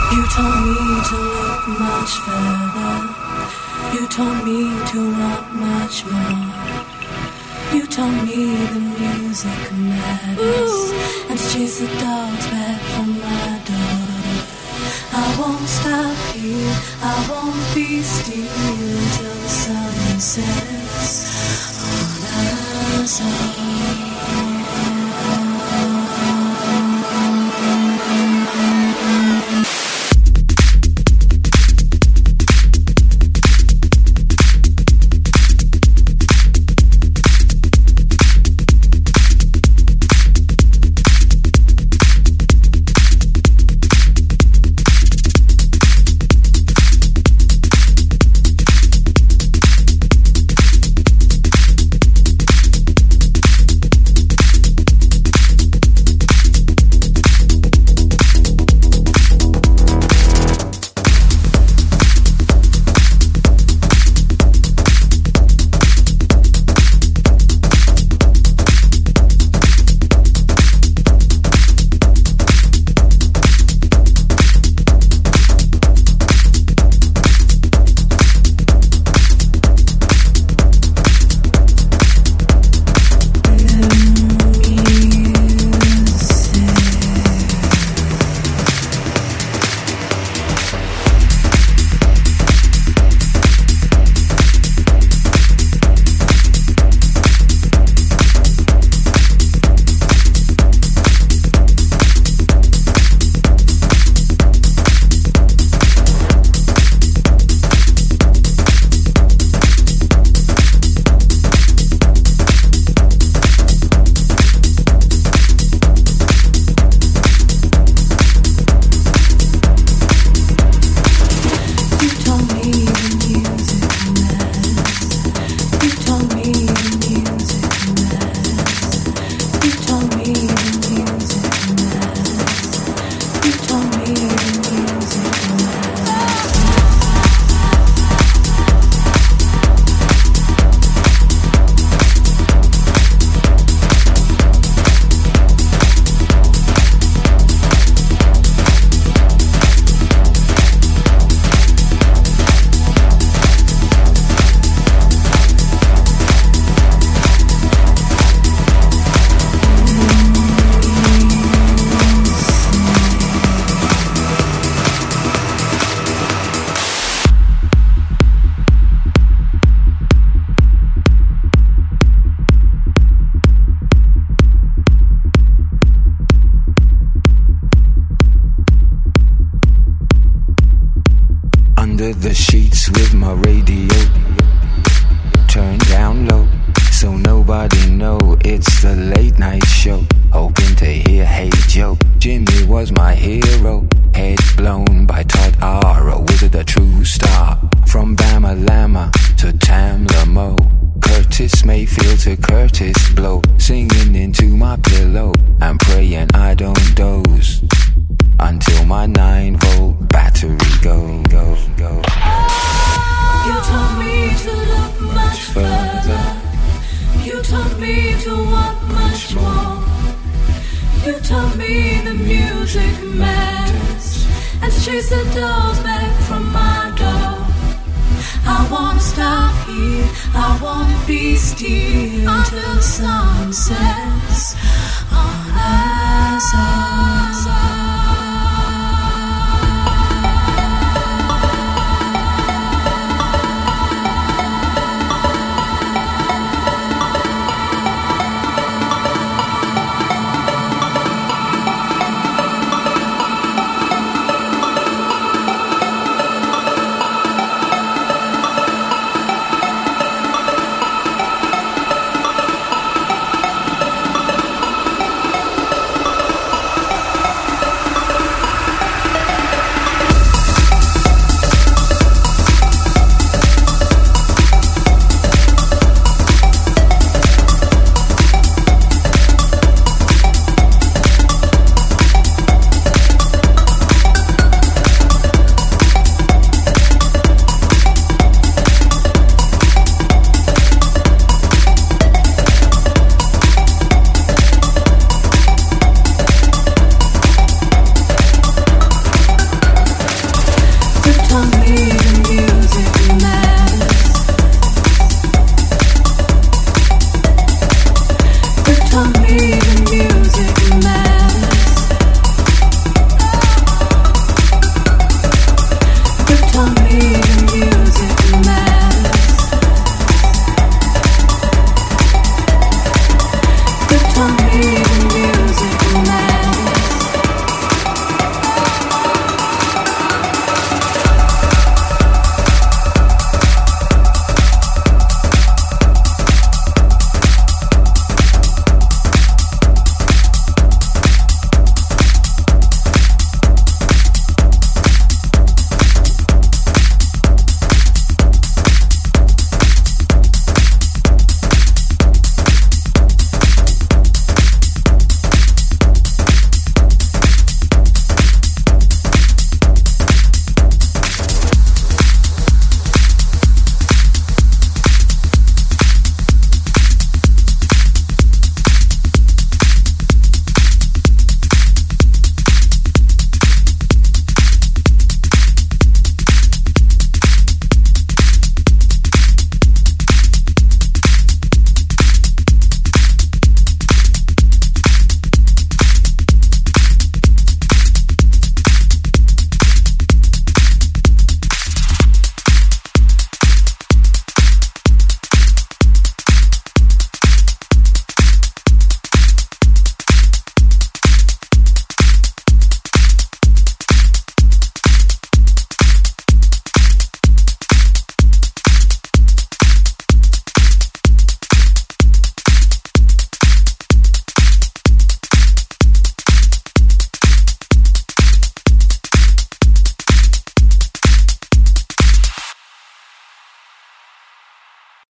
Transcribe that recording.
You told me to look much further. You told me to want much more. You told me the music matters. And to chase the dogs back from my door. I won't stop here, I won't be still until the sun sets on us all. The sheets with my radio turned down low, so nobody know it's the late night show. Hoping to hear Hey Joe. Jimmy was my hero. Head blown by Todd R. Was it a true star? From Bama Lama to Tamla Mo, Curtis Mayfield to Curtis Blow, singing into my pillow and praying I don't doze until my 9-volt battery go. You told me to look much further. You told me to want much more. You told me the music matters, and to chase the dogs back from my door. I won't stop here, I won't be still until the sun sets on us all.